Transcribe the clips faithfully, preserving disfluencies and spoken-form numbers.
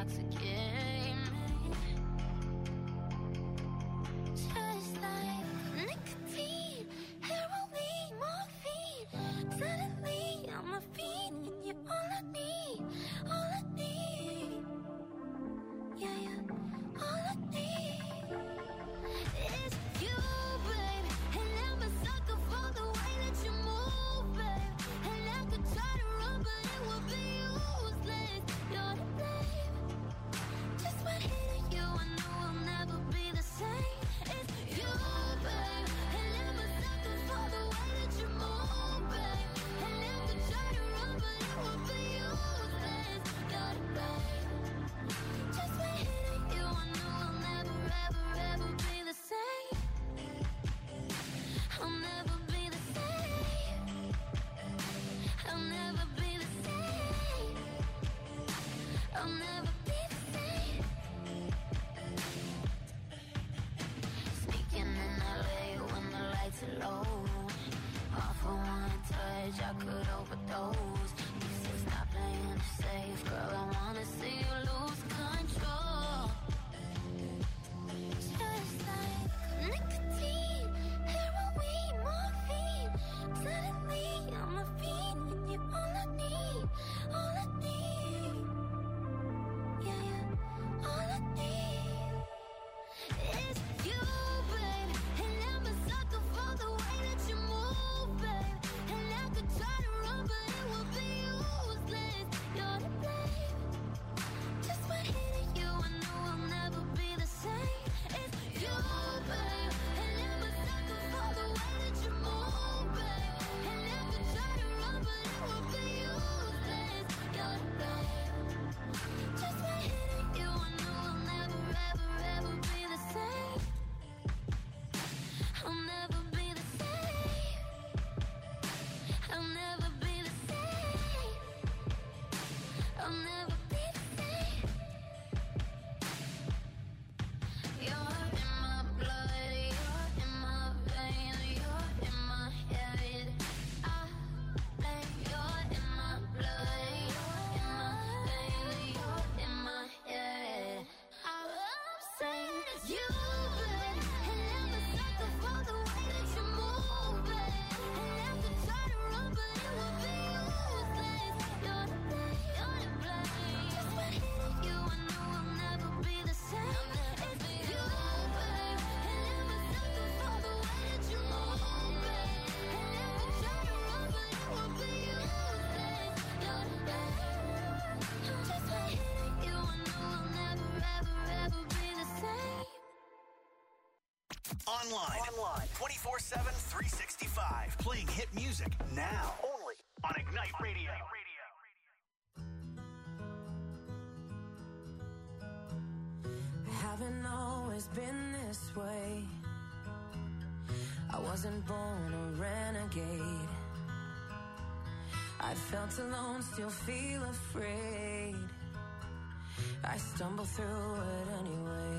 intoxicate me. Just like nicotine, heroin, morphine. Suddenly I'm a fiend and you're all I need, all I need. Yeah, yeah, all I need is you, babe. And I'm a sucker for the way that you move, babe. And I could try to run, but it would be useless. You're to blame. Just by hitting you, I know I'll never be the same. It's you, babe. And I'm a sucker for the way that you move, babe. And I could try to run, but it would be useless. You're to blame. Just by hitting you, I know I'll never, ever, ever be the same. I'll never be the same. I'll never be the same. I'll never be the same. Sneaking in L A when the lights are low. Off for one touch, I could overdose. You say stop playing it safe, girl. I wanna see you lose control. Just like nicotine, heroin, morphine. Suddenly I'm a fiend and you're all I need, all I need. Yeah, yeah, all I need is you, babe. And I'm a sucker for the way that you move, babe. And I could try to run, but it would be useless. You're to blame. Just by hitting you, I know I'll never be the same. It's you, babe. And I'm a sucker for the way that you move, babe. And I could try to run, but it would be useless. You're to blame. Just by hitting you, I know I'll never, ever, ever be the same. I'll never be the same. I'll never be the same. I'll never be the same. You're in my blood, you're in my veins, you're in my head. I blame you're in my blood, you're in my veins, you're in my head. I'm saying you, babe, and I'm a sucker for the way that you move, babe. And I could try to run, but it would be useless. You're to blame, you're to blame. Just by hitting you, I know I'll never be the same. It's you, babe, and I'm a sucker for the way that you move, babe. And I could try to run, but it would be useless. You're to blame. Just by hitting you, I know I'll never, ever, ever be the same. Online. Online. twenty-four seven, three sixty-five. Playing hit music now. Only on Ignite Radio. Haven't always been this way. I wasn't born a renegade. I felt alone, still feel afraid. I stumble through it anyway.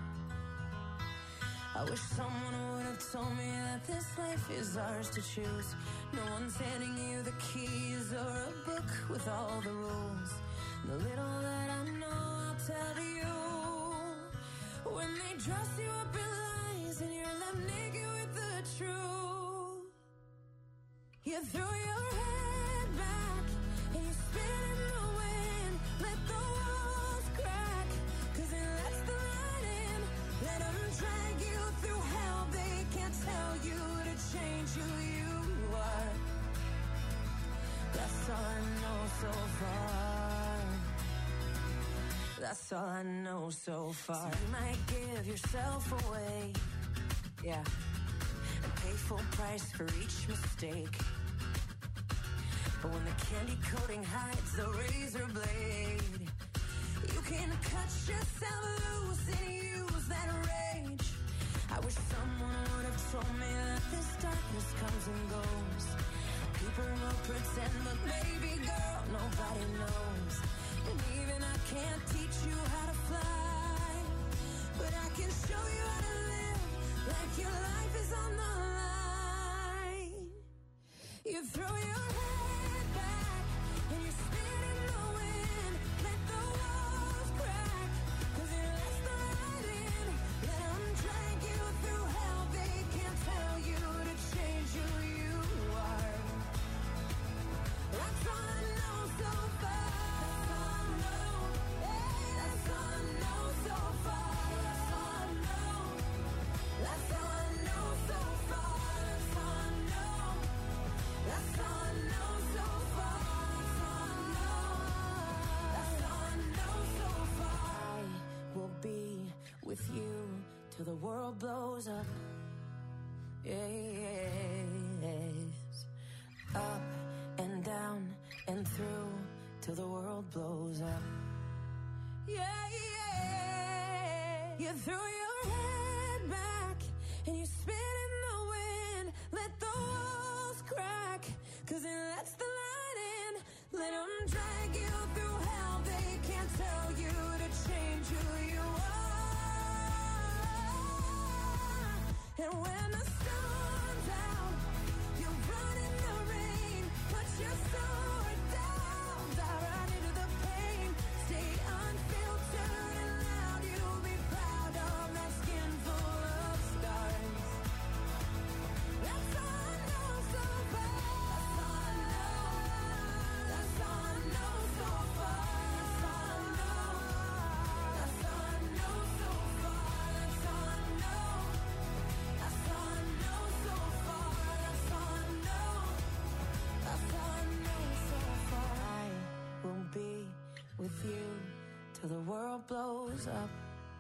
I wish someone would have told me that this life is ours to choose. No one's handing you the keys or a book with all the rules. The little that I know, I'll tell you. When they dress you up in lies and you're left naked with the truth, you throw your head back and you spin in the wind. Let the walls crack, cause it lets the light in. Let them drag you through hell. They can't tell you to change who you are. That's all I know so far. That's all I know so far. So you might give yourself away, yeah, and pay full price for each mistake. But when the candy coating hides the razor blade, you can cut yourself loose and use that rage. I wish someone would have told me that this darkness comes and goes. People will pretend, but baby girl, nobody knows. And even I can't teach you how to fly, but I can show you how to live like your life is on the line. You throw your head back and you spin in the wind. Let the walls crack. with you till the world blows up. Yes. Up and down and through till the world blows up. Yeah, yeah. You threw your head back and you spit in the wind. Let the walls crack, cause it lets the light in. Let them drag you through hell. They can't tell you to change who you are. And when the sun's out, you run in the rain. Put your sword down, dive right into the pain. Stay unfiltered and loud. You'll be proud of that skin full of scars. That's all I know so far. That's all I know. That's all I know so far. That's all I know. That's all I know so far. That's all I know. That's all I know so far. That's all I know. That's all I know so far. I will be with you till the world blows up.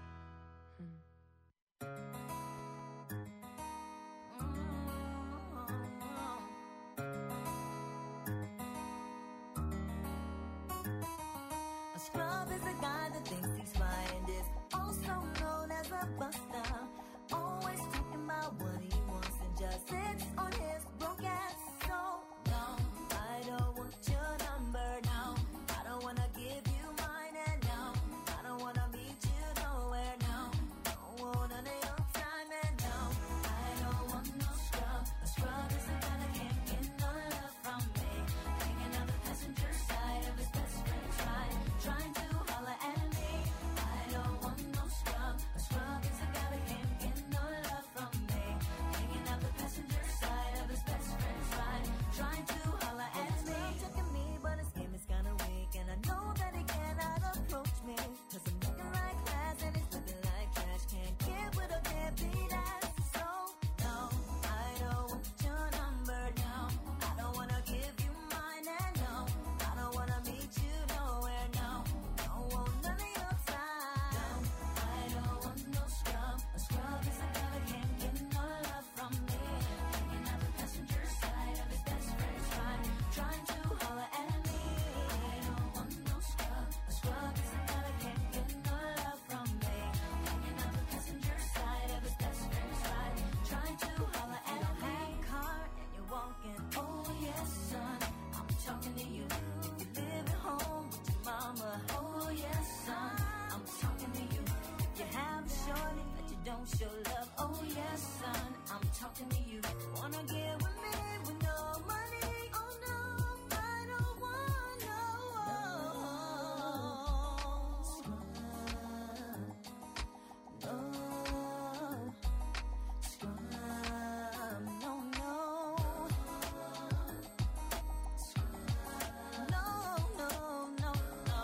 A scrub is a guy that thinks he's fine and is also known as a buster. Always talking about what he wants and just sits on his broke ass. So, no, I don't want your number, no. I don't wanna give you mine, and no, I don't wanna meet you nowhere, no. Don't want none of your time, and no, I don't want no scrub. A scrub is a guy that can't get no love from me. Hanging on the passenger side of his best friend's ride, trying to holler at me. I don't want no scrub. A scrub is a guy that can't get no love from me. Hanging out the passenger side of his best friend's ride, trying to holler at me. Checking me, but his game is kinda weak, and I know that he cannot approach me. Cause I'm looking like glass and he's looking like trash. Can't get with a deadbeat ass. So, no, I don't want your number, no. I don't wanna give you mine, and no, I don't wanna meet you nowhere, no. Don't want none of your time. I don't want no scrub. A scrub is a guy that can't get no love from me. Hanging out the passenger side of his best friend's ride, trying to holler at me. I don't want no scrub. A scrub is a guy that can't get no love from me. Hanging out the passenger side of his best friend's ride, trying to holler at me. You don't have a car and you're walking. Oh yes, son, I'm talking to you. You live at home with your mama. Oh yes, son, I'm talking to you. You have a shorty that you don't show love. Oh yes, son, I'm talking to you. Wanna get with me with no money? Oh no, I don't want no scrub. No scrub. No, no. No, no, no, no.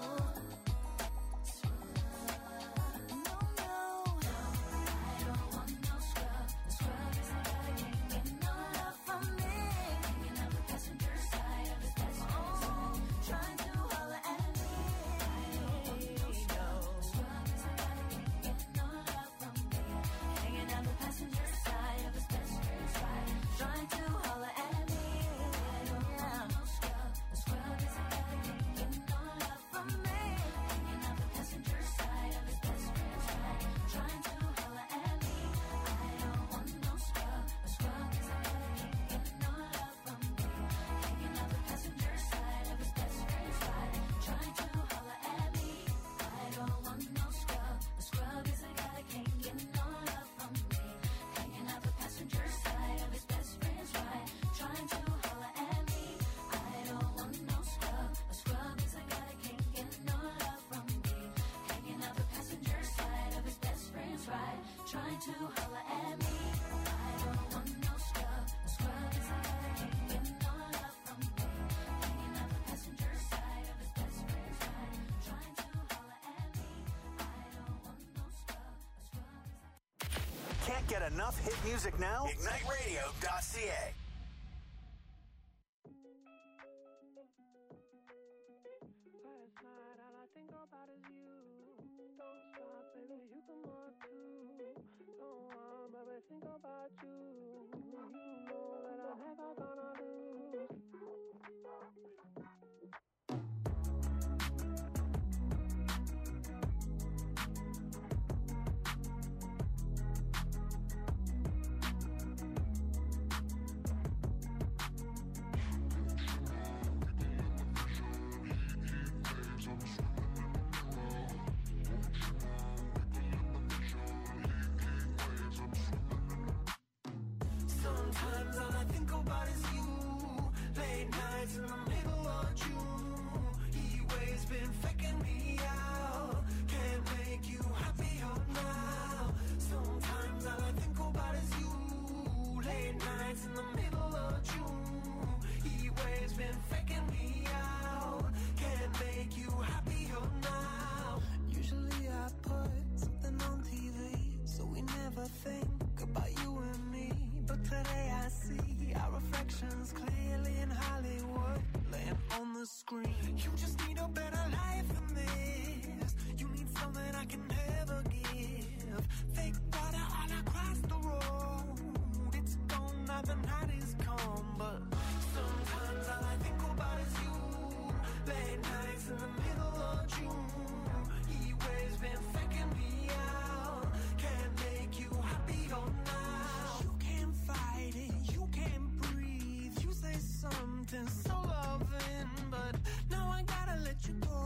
No, no. I don't want no scrub. A scrub is a guy that can't get no love from me. Hanging out the passenger side of his best friend's ride, trying to holler at me. I don't want no scrub. A scrub is a guy that can't get no love from me. Hanging out the passenger side of his best friend's ride, trying to holler at me. I don't want no scrub. A scrub is a guy that can't get no love from me. Hanging out the passenger side of his best friend's ride, trying to holler at me. I don't want no scrub. A scrub is a guy that can't get no love from me. Hanging out the passenger side of his best friend's ride, trying to holler at me. I don't want no scrub. A scrub is a guy that can't get no love from me. Hanging out the passenger side of his best friend's ride, trying to holler at me. I don't want no scrub. A scrub is a guy that can't get no love from me. Hanging out the passenger side of his best friend's ride, trying to holler at me. I don't want no scrub. A scrub is a guy that can't get no love from me. Hanging out the passenger side of his best friend's ride, trying to holler at me. I don't want no scrub. A scrub is a Can't get enough hit music now? ignite radio dot c a. Last night, all I think about is you. Don't stop, baby, you can want to. Don't want, baby, think about you. You know that I'm never gonna lose. Sometimes all I think about is you. Late nights in the middle of June. Heat waves been faking me out. Can't make you happier now. Sometimes all I think about is you. Late nights in the middle of June. Heat waves been faking me out. Can't make you happier now. Usually I put something on T V, so we never think about you and me. But today I see our reflections clearly in Hollywood, laying on the screen. You just need a better life than this. You need something I can never give. Fake water all across the road. It's gone now, the night is come. But sometimes all I think about is you. Late nights in the middle of June. Heat waves been faking me out. Can't make you happier now. You can't fight it, you can't breathe. You say something so loving, but now I gotta let you go.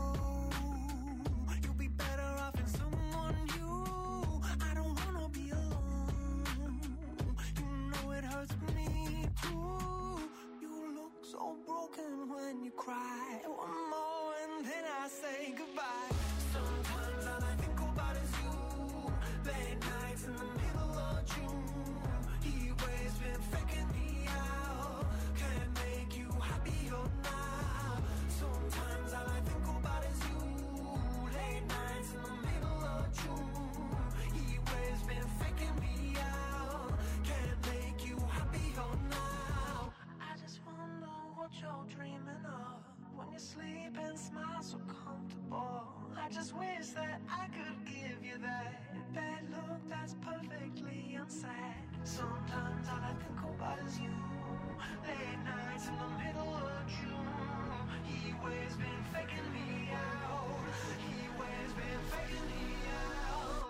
You'll be better off in someone new. I don't wanna be alone. You know it hurts me too. You look so broken when you cry. One more and then I say goodbye. Sometimes all I think about is you. Late nights in the middle of June. Heat waves been faking me out. Can't make you happier now. Sometimes all I think about is you. Late nights in the middle of June. Heat waves been faking me out. Can't make you happier now. I just wonder what you're dreaming of when you sleep and smile so comfortable. I just wish that I could give you that bad look that's perfectly unsaid. Sometimes all I think about is you. Late nights in the middle of June. Heat waves been faking me out. Heat waves been faking me out.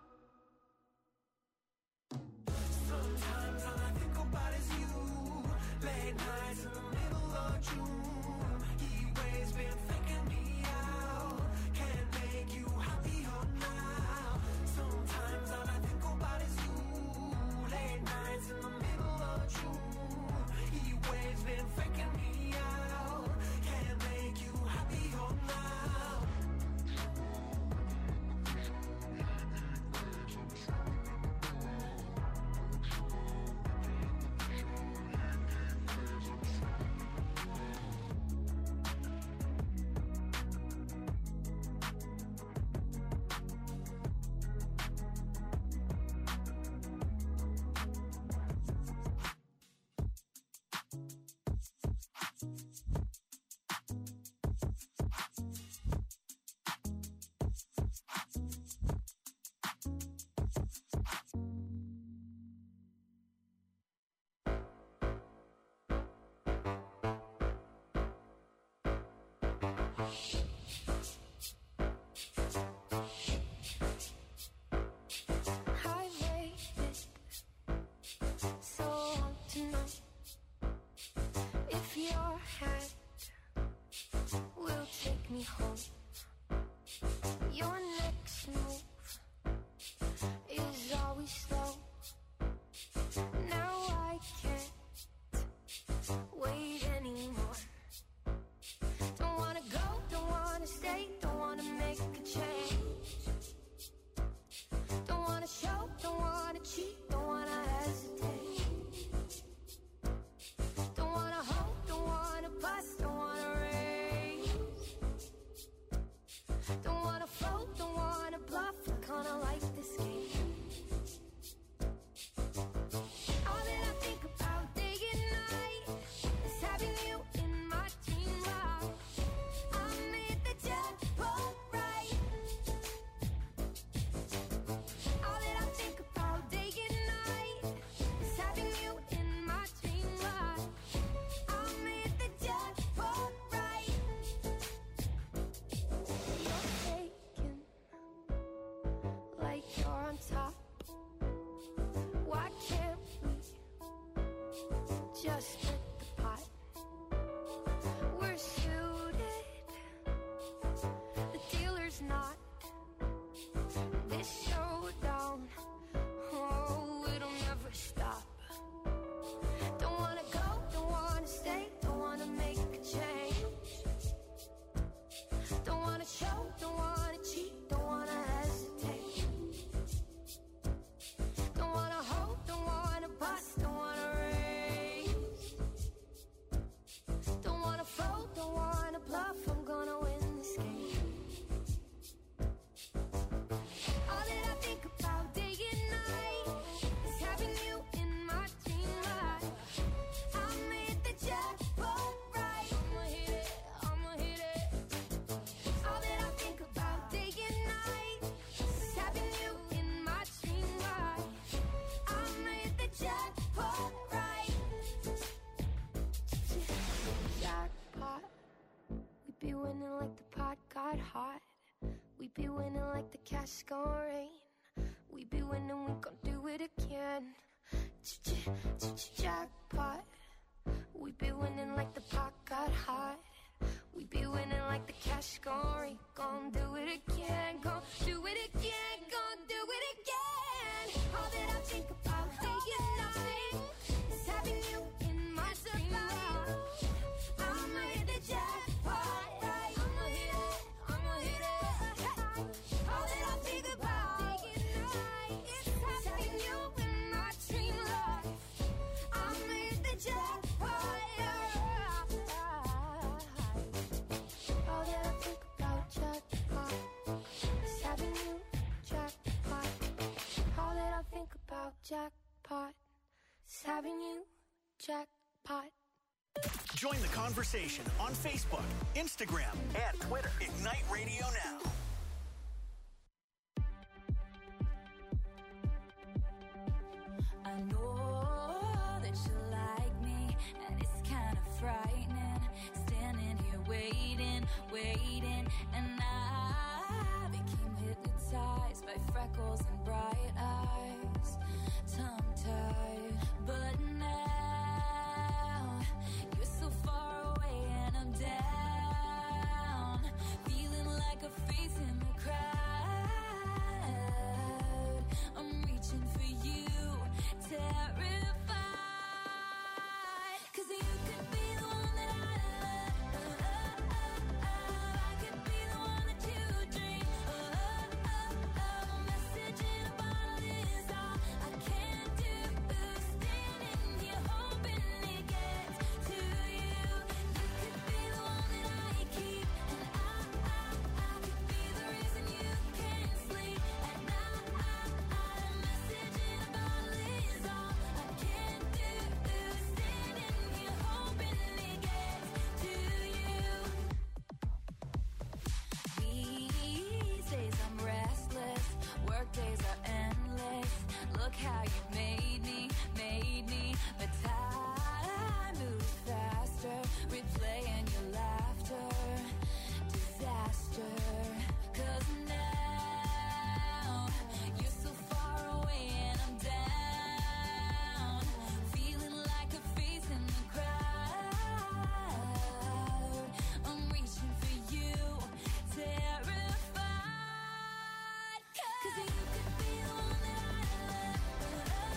Sometimes all I think about is you. Late nights in the middle of June. Heat waves been faking me out. Can't make you happier now. Sometimes all I think about is you. Late nights in the middle of June. Heat waves been faking me out. Can't make you happier now. I waited so long to know if your hand will take me home. Your next move is always slow. Now I can't wait anymore. Don't wanna go, don't wanna stay, don't wanna make a change. Don't wanna show, don't wanna cheat, don't wanna hesitate. Don't wanna hold, don't wanna bust, don't wanna raise. Don't wanna float, don't winning like the pot got hot. We be winning like the cash gon' rain. We be winning, we gon' do it again. Jackpot. We be winning like the pot got hot. We be winning like the cash gon' rain. Gon' do it again, gon' do it again, gon' do it again. All that I think about day and night is having you in my dream. I'ma hit the jackpot, right? I'ma hit it, I'ma hit it. All that I think about day and night is having you in my dream life. I'ma hit the jackpot, yeah. All that I think about jackpot is having you jackpot. All that I think about jackpot is having you jackpot. Join the conversation on Facebook, Instagram, and Twitter. Ignite Radio Now. I know that you like me, and it's kind of frightening. Standing here waiting, waiting, and I became hypnotized by freckles and bright eyes, tongue-tied. But now you're so far away and I'm down, feeling like a face in the crowd. I'm reaching for you, terrified, 'cause you could be the one that I love. I could be the one that you dream. A message in a bottle is all I can do. Standing here hoping it gets to you. You could be the one that I keep, and I, I, I could be the reason you can't sleep at night. A message in a bottle is all I can do. Standing here hoping it gets to you. These days I'm restless, work days are endless. Look how you made me, made me. But time moves faster, replaying your laughter. Disaster, 'cause now you're so far away and I'm down, feeling like a face in the crowd. I'm reaching for you, terrified, 'cause you could be the one that I love.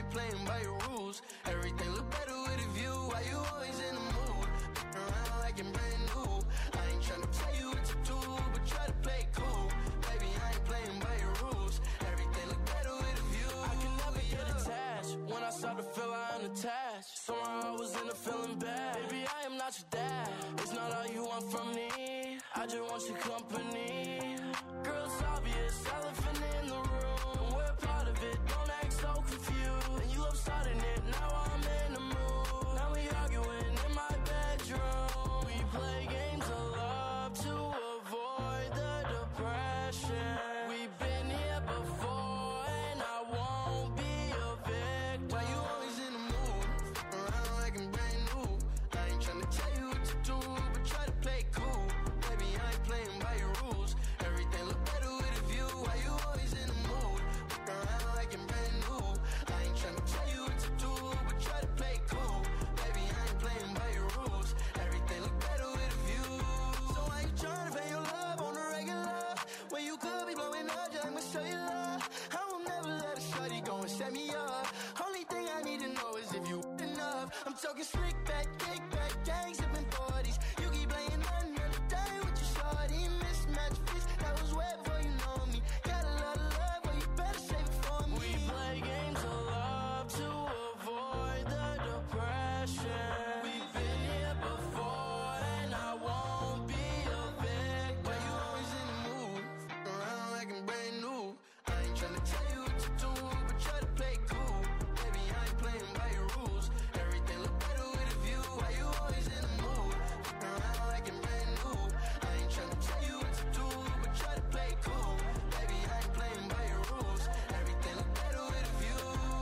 ain't playing by your rules. Everything look better with a view. Why you always in the mood? Around like you're brand new. I ain't tryna tell you what to do, but try to play it cool. Baby, I ain't playing by your rules. Everything look better with a view. I can never get attached. When I start to feel I am attached, somehow I was in a feeling bad. Baby, I am not your dad. It's not all you want from me. I just want your company. Girl, it's obvious, elephant in the room. We're part of it, don't act so confused. And you love starting it, now I'm in the mood. Now we arguing in my bedroom. We play games of love to avoid the depression. We've been here before and I won't be a victim. Why you always in the mood? Around like I'm brand new. I ain't tryna tell you what to do, but try to play it cool. Baby, I ain't playing by your rules. Everything look better with a view. Why you always in the mood? Around like I'm brand new. I ain't tryna tell you what to do, but try to play it cool. Baby, I ain't playing by your rules. Everything look better with a view. So why you tryna pay your love on the regular? When you could be blowing up just like cellular. I will never let a shawty go and set me up. Only thing I need to know is if you enough. I'm talking slick back, kick back, gang sipping forties. You keep playing another day with your shawty. Mismatch fist, that was way before you know me. Got a lot of love, but you better save it for me. We play games of love to avoid the depression. We've been here before and I won't be a victim. Why you always in the mood? Around like I'm brand new. I ain't tryna tell you what to do, but try to play it cool. Baby, I ain't playing by your rules. Everything look better with a view. Why you always in the mood? Around like I'm brand new. I ain't tryna tell you what to do, but try to play it cool. Baby, I ain't playing by your rules. Everything look better with a view,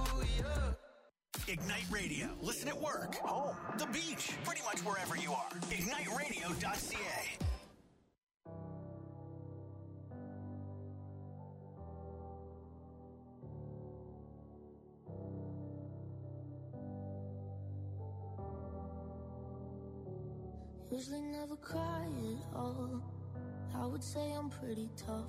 yeah. Ignite Radio. Listen at work, home, the beach, pretty much wherever you are. ignite radio dot c a. Usually never cry at all. I would say I'm pretty tough,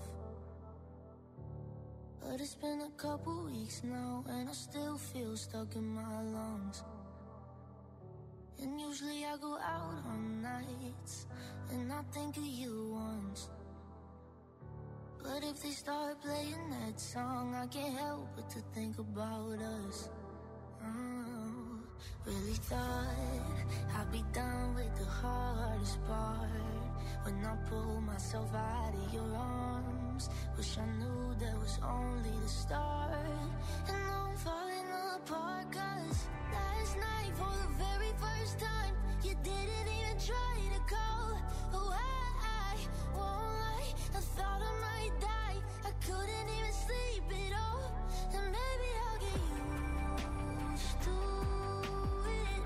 but it's been a couple weeks now and I still feel stuck in my lungs. And usually I go out on nights and I think of you once, but if they start playing that song, I can't help but to think about us. Oh, really thought I'd be done with the hardest part when I pull myself out of your arms. Wish I knew that was only the start. And now I'm falling apart, cause last night for the very first time you didn't even try to call. Oh, I, I won't lie, I thought I might die. I couldn't even sleep at all. And maybe I'll get used to it,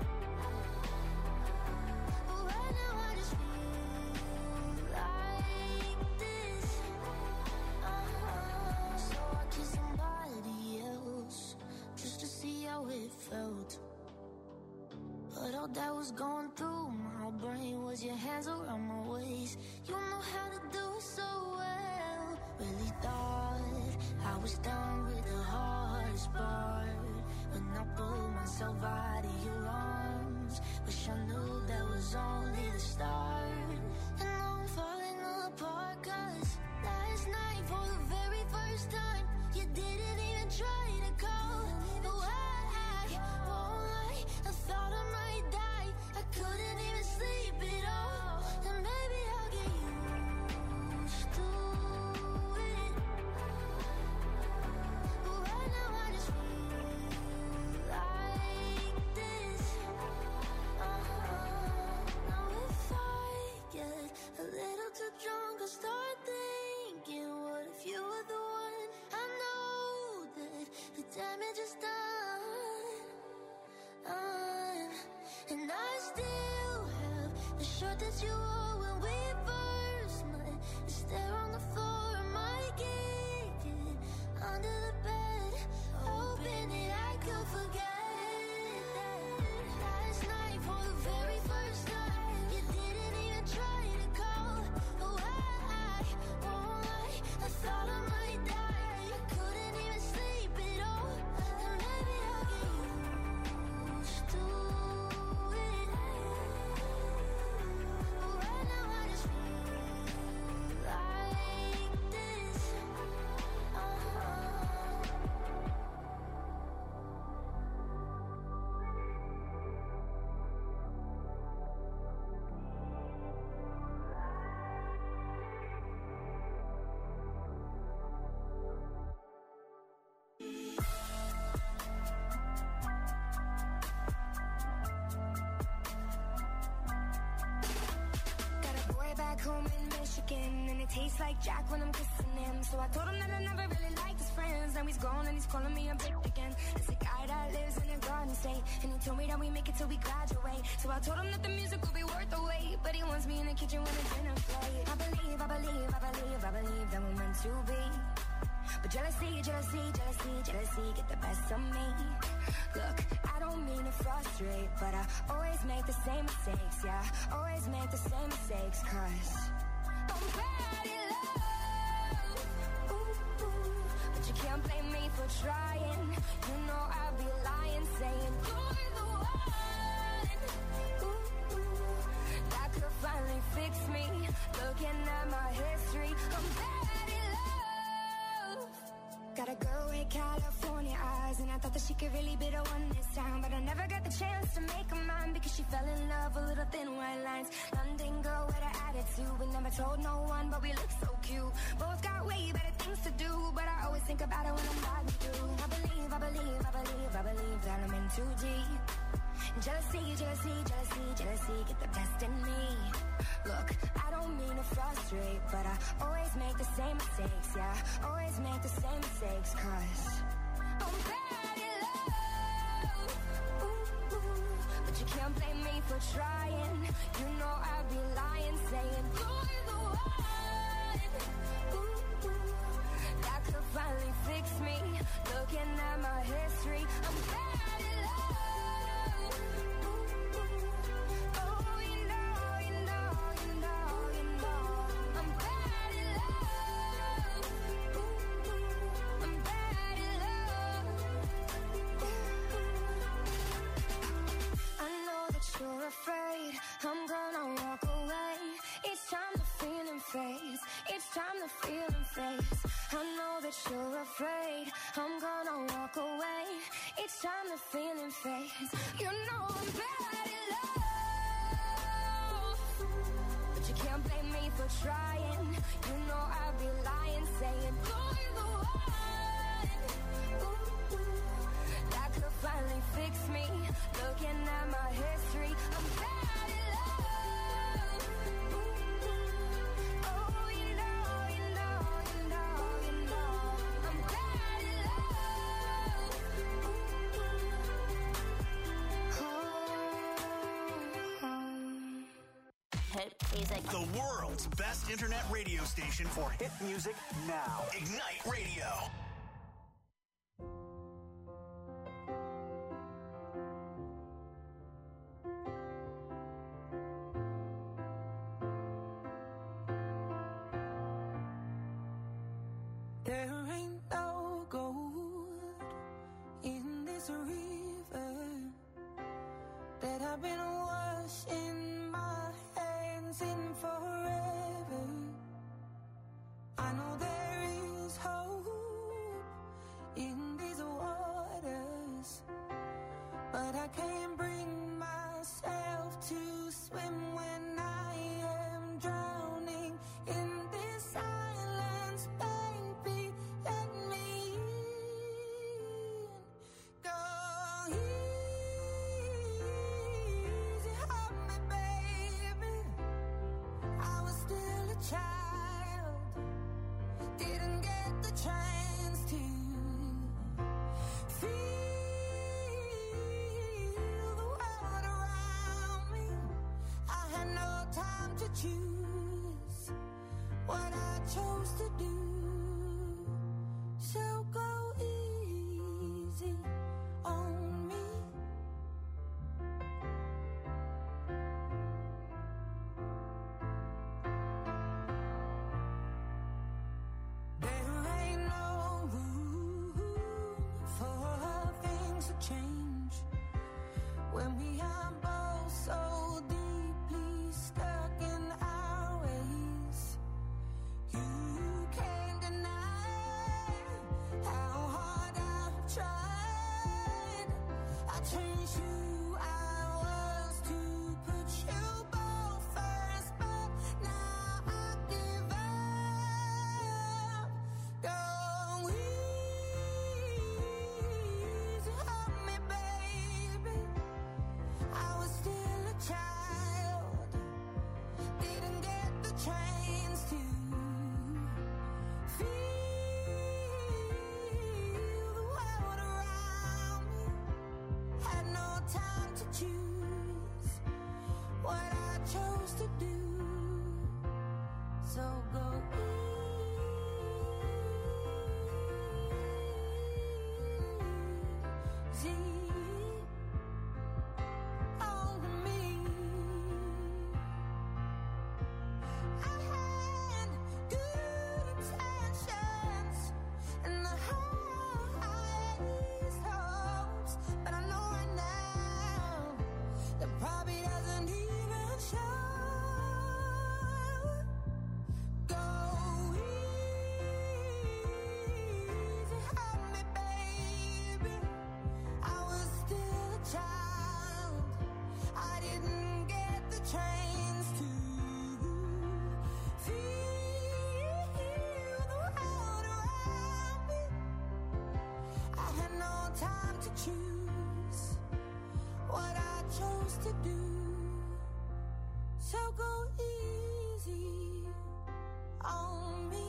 but right now I just feel like this. Uh-huh. So I kissed somebody else just to see how it felt, but all that was going through my brain was your hands around my waist. You know how to do it so well. Really thought I was done with the hardest part when I pulled myself out of your arms. Wish I knew that was only the start. And now I'm falling apart, cause last night for the very first time you didn't even try to call. No, I, I won't lie, I thought I might die. I couldn't even sleep at all. And maybe I'll get used to it, but right now I just feel like this. Uh-huh. Now if I get a little too drunk, I'll start thinking, what if you were the one? I know that the damage is done, uh, and I still have the shirt that you wore when we first met. It's there on the floor, I might kick it under the bed, hoping that I could forget that last night for the very first time you didn't even try to call. Oh, I, I won't lie, I thought I might die. I couldn't even sleep at all. And maybe I'll get chicken, and it tastes like Jack when I'm kissing him. So I told him that I never really liked his friends. Now he's gone and he's calling me a bitch again. It's a guy that lives in a garden state, and he told me that we make it till we graduate. So I told him that the music will be worth the wait, but he wants me in the kitchen with a dinner plate. I believe, I believe, I believe, I believe that we're meant to be. But jealousy, jealousy, jealousy, jealousy get the best of me. Look, I don't mean to frustrate, but I always make the same mistakes, yeah. Always make the same mistakes, cause I'm bad in love. Ooh, ooh. But you can't blame me for trying. You know I'd be lying, saying you're the one. Ooh, ooh. That could finally fix me. Looking at my history, I'm bad in love. Got a girl with California eyes, and I thought that she could really be the one this time. But I never got the chance to make her mine, because she fell in love with little thin white lines. London girl with an attitude, we never told no one, but we look so cute. Both got way better things to do, but I always think about it when I'm riding through. I believe, I believe, I believe, I believe that I'm in too deep. Jealousy, jealousy, jealousy, jealousy get the best in me. Look, I don't mean to frustrate, but I always make the same mistakes, yeah. Always make the same mistakes, cause I'm bad in love. Ooh, ooh. But you can't blame me for trying. You know I'd be lying, saying you're the one. Ooh, ooh. That could finally fix me. Looking at my history, I'm bad in love. Ooh, ooh. Oh, you know, you know, you know, you know, I'm bad in love. Ooh, ooh. I'm bad in love. I know that you're afraid I'm gonna walk away. Each time the feeling fades, each time the feeling fades. I know that you're afraid I'm gonna walk away. Each time the feeling fades, you know I'm bad in love. But you can't blame me for trying. You know I'd be lying, saying you're the one. Ooh, ooh. That could finally fix me. Looking at my history, I'm bad in love. Ooh, ooh. Oh, you know, you know, you know, you know, I'm bad in love. Ooh, ooh. Oh. Hit music. The world's best internet radio station for hit music now. Ignite Radio. There ain't no gold in this river that I've been washing my hands in forever. I know there is hope in these waters, but I can't bring myself to swim when I am drowning in this silence. Baby, let me in. Go easy on me, baby. I was still a child, didn't get the chance to feel the world around me. I had no time to choose what I chose to do. So go easy on me. to do. So go easy on me. I had good intentions and the highest hopes, but I know right now that probably doesn't even show. Go easy on me, baby. I was still a child. I didn't get the trains to feel the world around me. I had no time to choose what I chose to do. So go easy on me.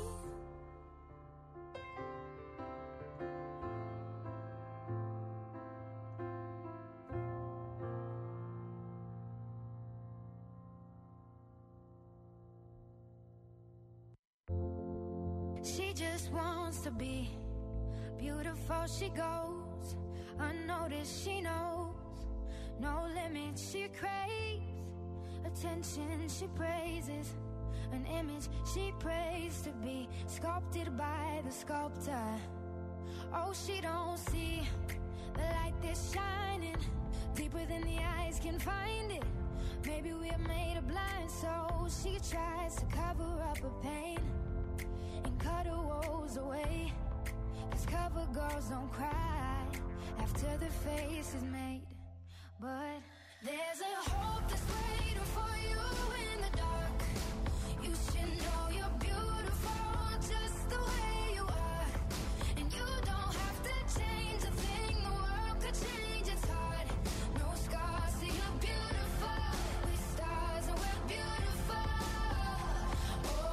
She just wants to be beautiful. She goes unnoticed. She knows no limit. She craves attention. She praises an image she prays to be sculpted by the sculptor. Oh, she don't see the light that's shining deeper than the eyes can find it. Maybe we're made of blind, so she tries to cover up her pain and cut her woes away. 'Cause cover girls don't cry after their face is made. But there's a hope that's waiting for you in the dark. You should know you're beautiful just the way you are. And you don't have to change a thing, the world could change its heart. No scars, so you're beautiful. With stars and we're beautiful. Oh, oh,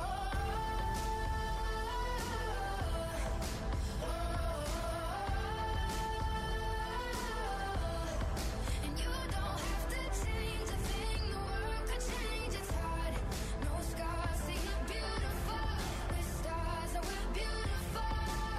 oh, oh. And you don't have to change a thing, the world could change its heart. No scars, so you're beautiful. With stars and we're beautiful.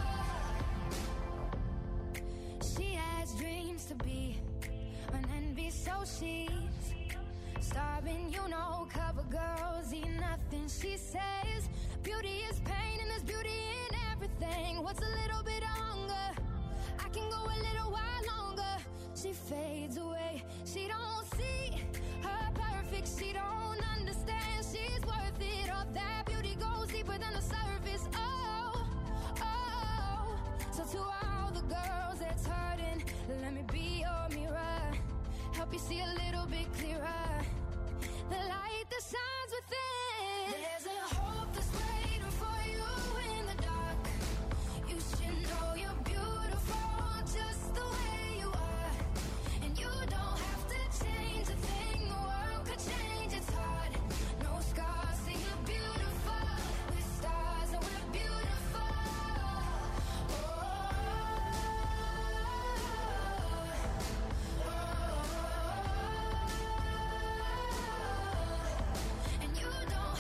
She has dreams to be an envy, so she's starving, you know. Cover girls eat nothing. She says beauty is pain and there's beauty in everything. What's a little bit of hunger? I can go a little while longer. She fades away. She don't see her perfect. She don't understand she's worth it. All that beauty goes deeper than the surface. Oh, oh. So to all the girls that's hurting, let me be your mirror. Help you see a little bit clearer. The light that shines within. There's a hope that's waiting for you in the dark. You should know you're beautiful just the way you are. And you don't have to change a thing, the world could change its heart. No scars, so you're beautiful. With stars and we're beautiful. Oh, oh, oh. And you don't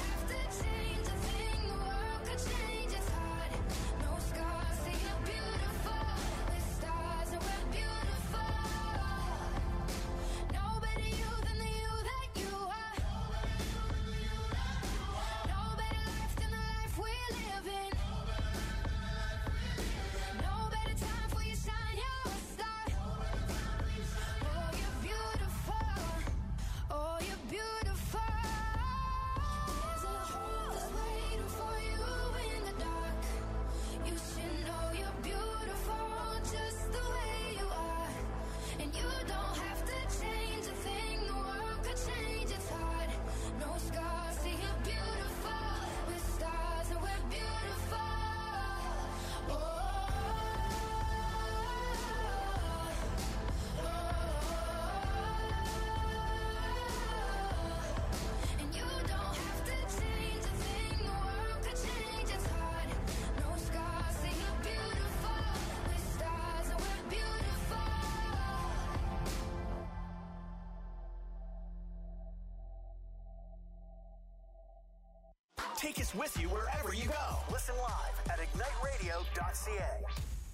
Take us with you wherever you go. Listen live at ignite radio dot c a.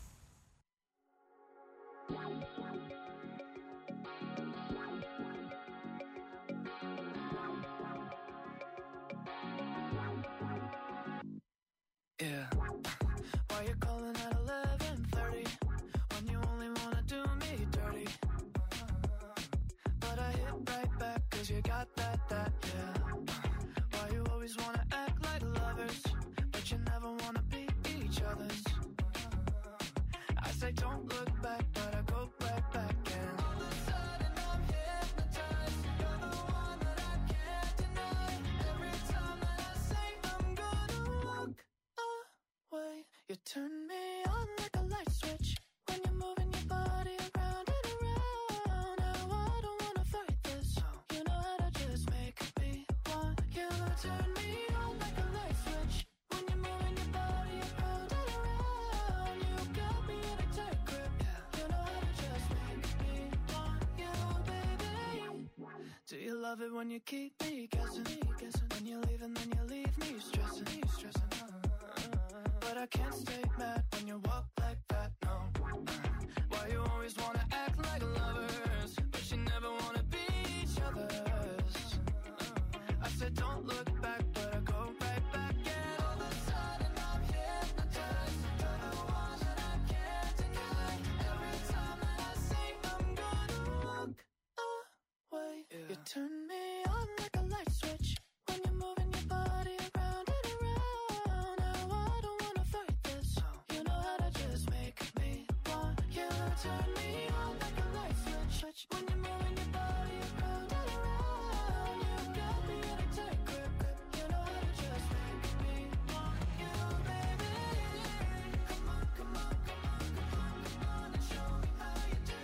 Yeah. Why you calling at eleven thirty when you only wanna do me dirty? But I hit right back cause you got that, that, yeah. Why you always wanna act like lovers, but you never wanna be each other's? I say don't look back, but I go right back and all of a sudden I'm hypnotized. You're the one that I can't deny. Every time that I say I'm gonna walk away, you turn me on like a light switch when you're moving your body around and around. Now I don't wanna fight this. You know how to just make me want you. Turn me on like a light switch when you're moving your body around and around. You got me in a tight grip. You know how to just make me want you, baby. Do you love it when you keep me guessing? When you leave and then you leave me stressing, stressing. But I can't stay mad when you walk like that, no. Why you always wanna act like lovers, but you never wanna be each other's? I said don't look back, but I go right back and all of a sudden I'm hypnotized. You're the one that I can't deny. Every time that I say I'm gonna walk away, yeah. You turn me on like a light switch when you're moving your body around and around. Now I don't wanna fight this. You know how to just make me want you. Turn me on like a light switch when you're moving your body around and around. You got me in a tight grip. You know how to just make me want you, baby. Come on, come on, come on, come on, come on and show me how you do.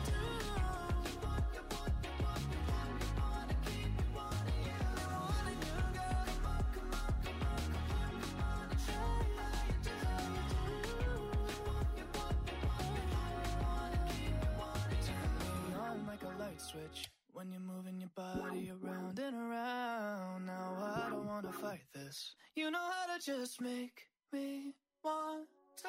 You want, you want, you want, you want, you wanna keep me wanting you. Wanting you, girl. Come on, come on, come on, come on, come on and show me how you do. You want, you want, you want, you want, you wanna keep me wanting you. Turn me on like a light switch when you're moving your body around and around. Now I don't wanna fight this. You know how to just make me want to.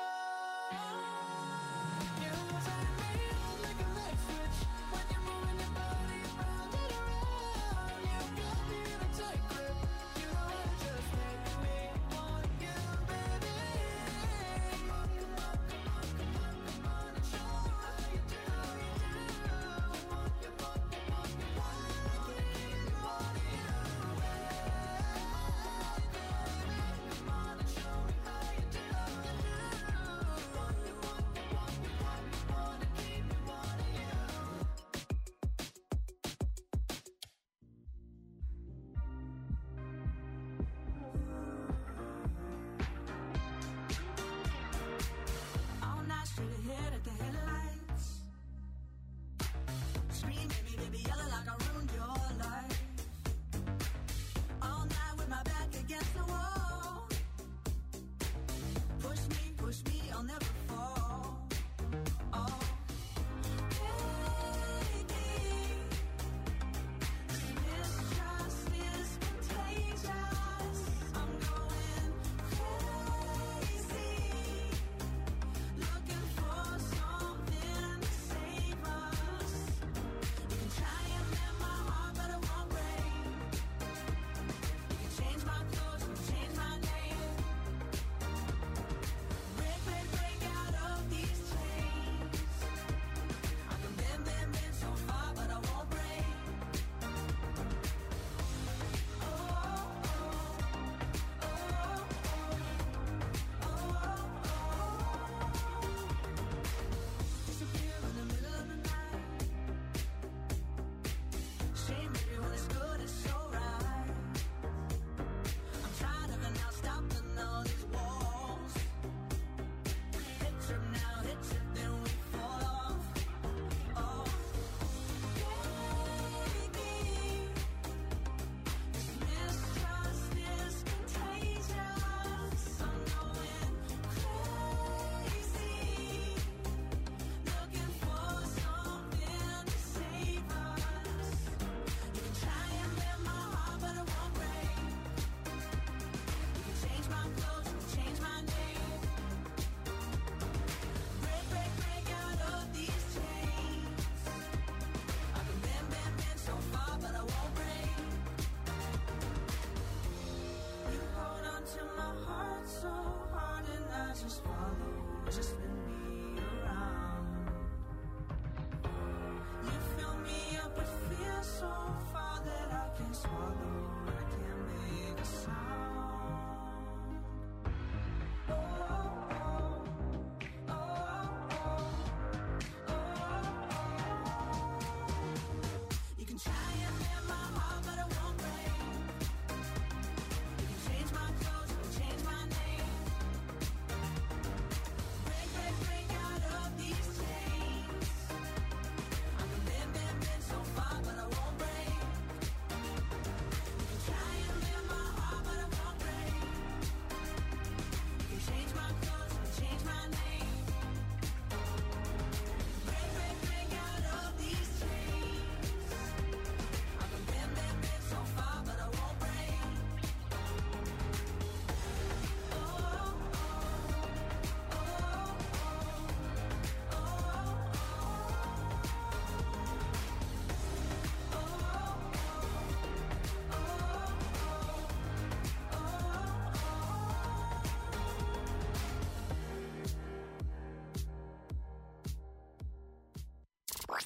You turn me on like a light switch when you're moving your body around and around. You got me in a tight grip. You know how to just make me want you, baby. Come on, come on, come on, come on, come on and show me how you do. You want, you want, you want, you want, you wanna keep me wanting you. Come on and show me how you do. You want, you want,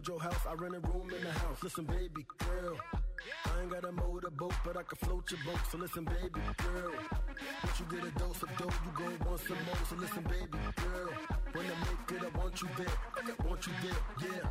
build your house, I rent a room in the house. Listen, baby girl, I ain't got a motorboat, but I can float your boat. So listen, baby girl, once you get a dose of dope, you gon' want some more. So listen, baby girl, when I make it, I want you there. I want you there, yeah.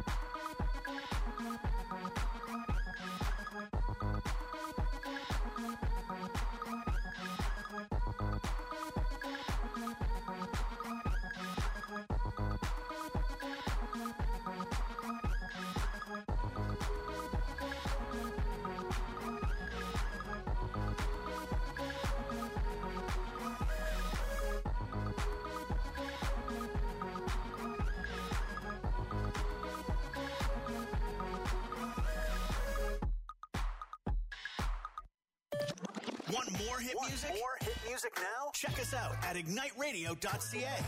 Want more hit Want music? more hit music now? Check us out at ignite radio dot c a.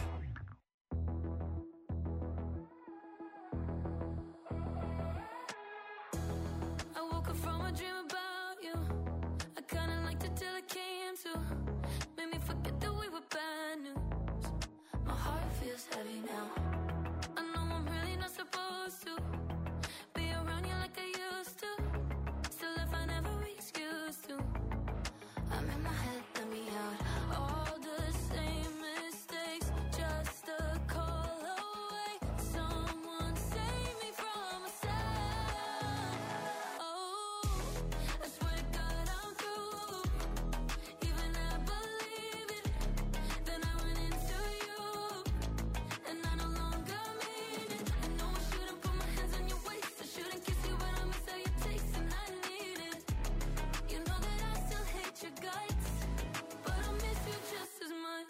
I woke up from a dream about you. I kinda liked it till it came to. Made me forget that we were bad news. My heart feels heavy now. I know I'm really not supposed to be around you like I used to. Still, if I never excuse to, I'm in my head, let me out. All the same mistakes, just a call away. Someone save me from myself. Oh, I swear to God I'm through. Even I believe it. Then I went into you, and I no longer mean it. I know I shouldn't put my hands on your waist. I shouldn't kiss you, but I miss how you taste, and I need it. You know that I still hate your guts, but I miss you just as much.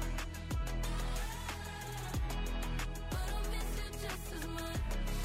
But I miss you just as much.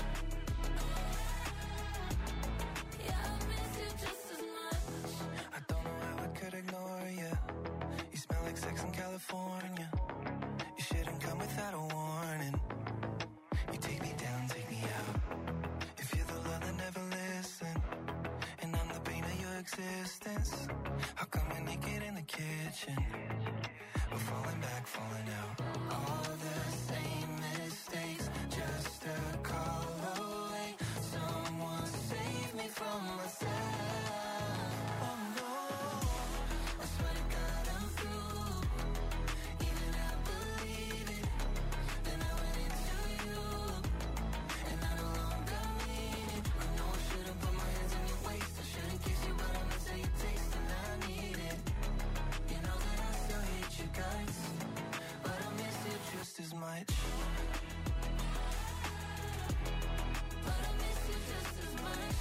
Yeah, I miss you just as much. I don't know how I could ignore you. You smell like sex in California. You shouldn't come without a warning. You take me down, take me out. If you're the love that never listen, and I'm the pain of your existence, how come we're naked in the kitchen? We're falling back, falling out. All the same mistakes, just a call away. Someone save me from myself. Oh no, I swear to God I'm through. Even I believe it. Then I went into you, and I no longer mean it. I know I shouldn't put my hands on your waist. I shouldn't kiss you, but I miss how you taste, and I need it. You know that I still hate your guts, but I miss you just as much. But I miss you just as much.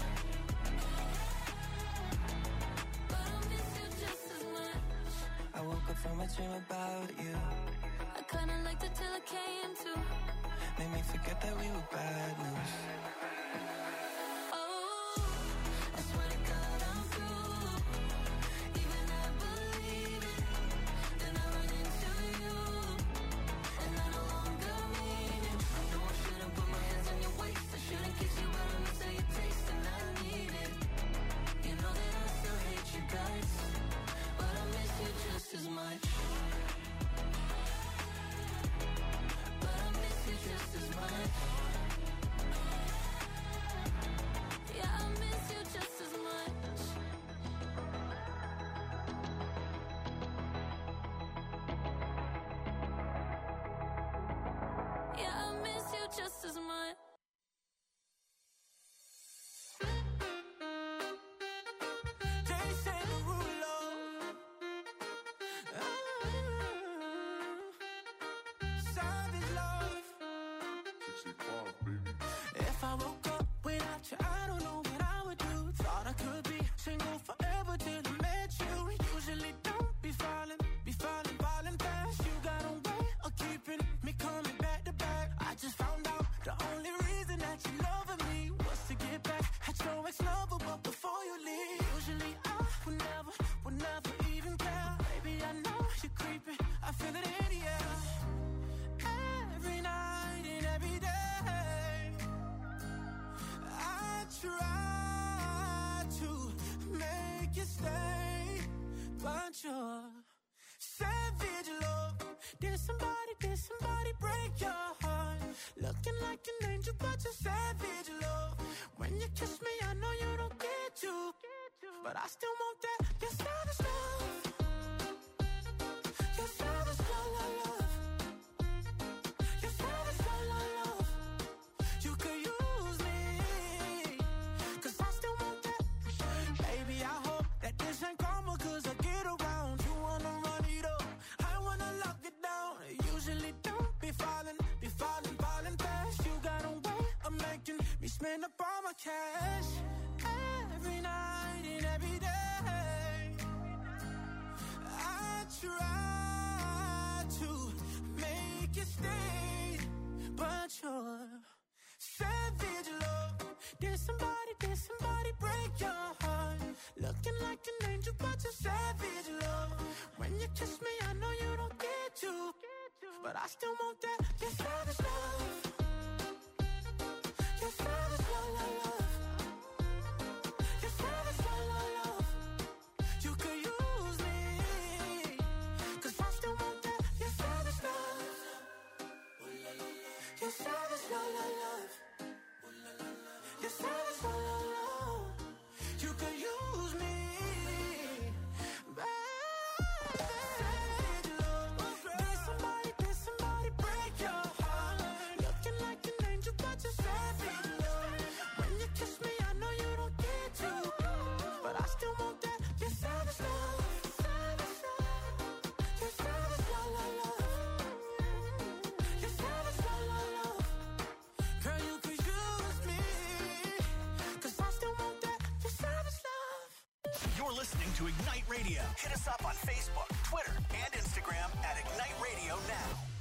But I miss you just as much. I woke up from a dream about you. I kinda liked it till it came to. Made me forget that we were bad news. Oh, I swear to God I'm through. Even I believe it. Then I run into you, and I no longer mean it. I know I shouldn't put my hands on your waist. I shouldn't kiss you, but I miss how you taste, and I need it. You know that I still hate your guts, but I miss you just as much. But I miss you just as much. Looking like an angel, but you're savage, love. When you kiss me, I know you don't get to, but I still want that. Your savage love. Your savage love, love, love. Your savage love, love, love. You could use me, 'cause I still want that. Baby, I hope that this ain't karma, 'cause I get around. You wanna run it up, I wanna lock it down. Usually don't be falling, be falling, falling fast. You got a way of making me spend up all my cash. Every night and every day I try to make you stay, but you're savage, love. Did somebody, did somebody break your heart? Looking like an angel, but you're savage, love. When you kiss me, I know you don't get to, but I still want that. Your savage love. Your savage love, love, love. Your savage love, love, love. You could use me, 'cause I still want that. Your savage love. Your savage love, love, love. Your savage love, love, love. You could use me, baby. Savage love. Did somebody, did somebody break your heart? Looking like an angel, but you're savage love. When you kiss me, I know you don't get to, but I still want that. Your savage love. Savage love. Your savage love, love, love. Your savage love, love, love. Girl, you could use me, 'cause I still want that. Your savage love. You're listening to Ignite Radio. Hit us up on Facebook, Twitter, and Instagram at Ignite Radio Now.